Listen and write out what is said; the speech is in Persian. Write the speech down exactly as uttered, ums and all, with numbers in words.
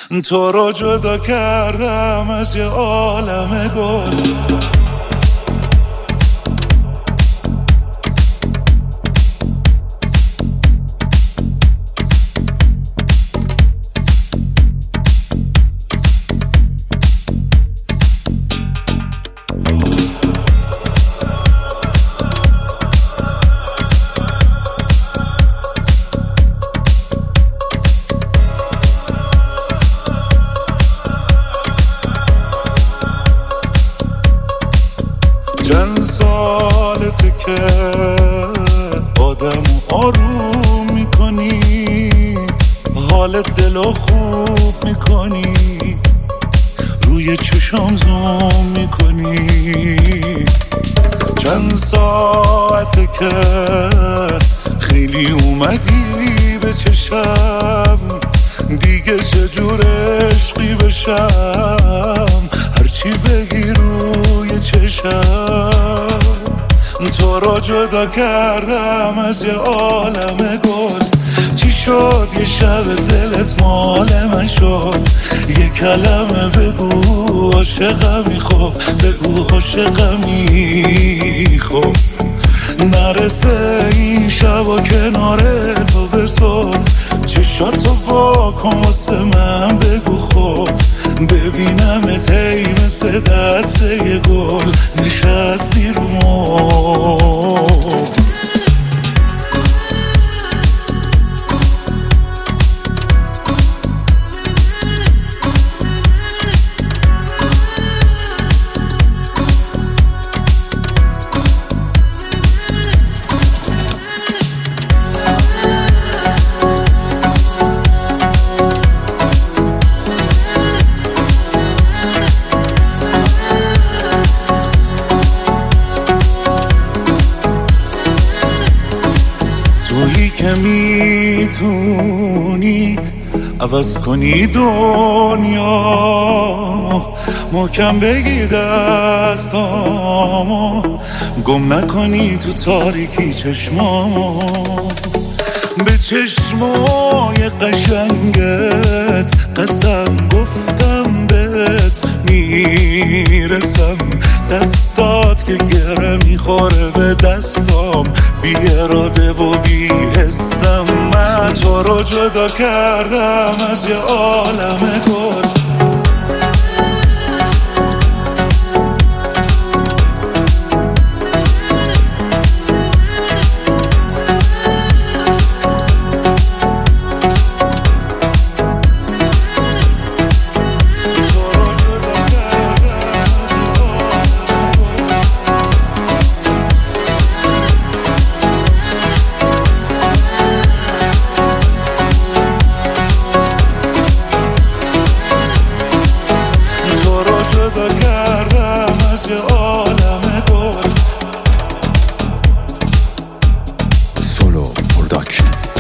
تو رو جدا کردم از یه عالم گل. چند سالته که آدم آروم میکنی، حال دلو خوب میکنی، روی چشام زوم میکنی. چند ساعته که خیلی اومدی به چشم، دیگه چجور عشقی بشم، هرچی بگی روی چشم. تو رو جدا کردم از یه عالم گل. چی شد یه شب دلت مال من شد؟ یه کلمه بگو عاشقمی، خب بگو عاشقمی، خب نرسه این شب و کنار تو به صبح. چشاتو وا کن واسه من بگو خب، ببینمت ای مثل دست یه گل نشستی رو مبل. تویی که میتونی عوض کنی دنیا، محکم بگی دستامو، گم نکنی تو تاریکی چشمامو. به چشمای قشنگت قسم گفتم بهت میرسم، دستات که گره میخوره به دستام، بی اراده و بی حسم. من تو رو جدا کردم از یه عالم گل. جدا کردم از یه عالم گل. سولو پروداکشن.